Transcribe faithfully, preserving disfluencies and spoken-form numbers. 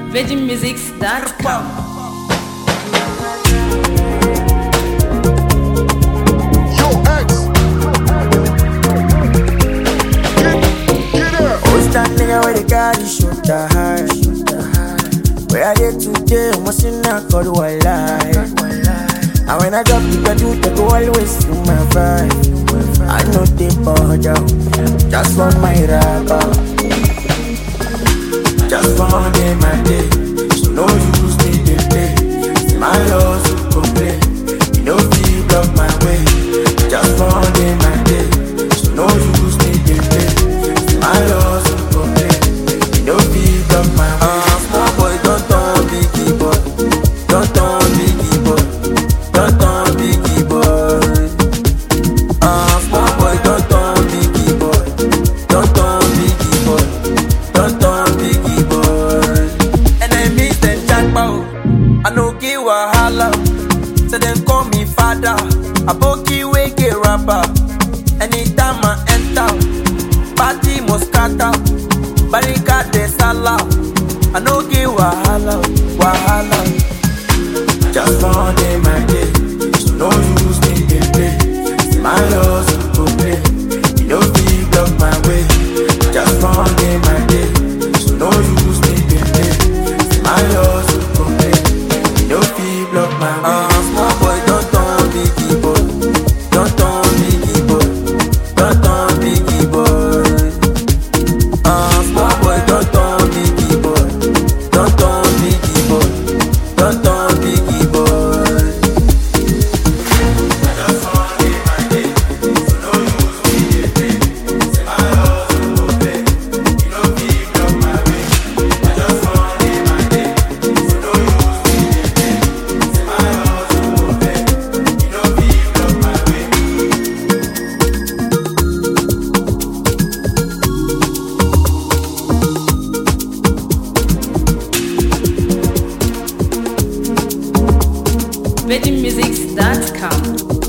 virgin musics dot com. Nigga where the got his shoulder high. Where I get today, I'm watching that called one life. And when I drop the pedal, they go always feel my vibe. I know they bother, just want my rapper. Just one day, my day. So no use me, they play. My loss will complain. You know, feel block my way. Just one day, my day. So no use me, they play. My loss. Don't be block my way. Uh, small boy, don't turn biggie boy. Don't turn biggie boy. Don't turn biggie boy. Uh, small boy, don't turn biggie boy. Don't turn biggie boy. Don't turn biggie boy. And I miss them jackpot. I no give wahala. So them call me father. I boki wake a rapper. Anytime I enter, party must scatter. Barricade de sala, I no give wahala, wahala. Just one day, my day. So no use me, they play. My loss will play. You don't feel block my way. Just one day, my day. So no use me, they play. My loss will play. You don't feel block my way. Uh, small boy, don't turn biggie boy. Don't turn biggie boy. Don't turn biggie boy. virgin musics dot com.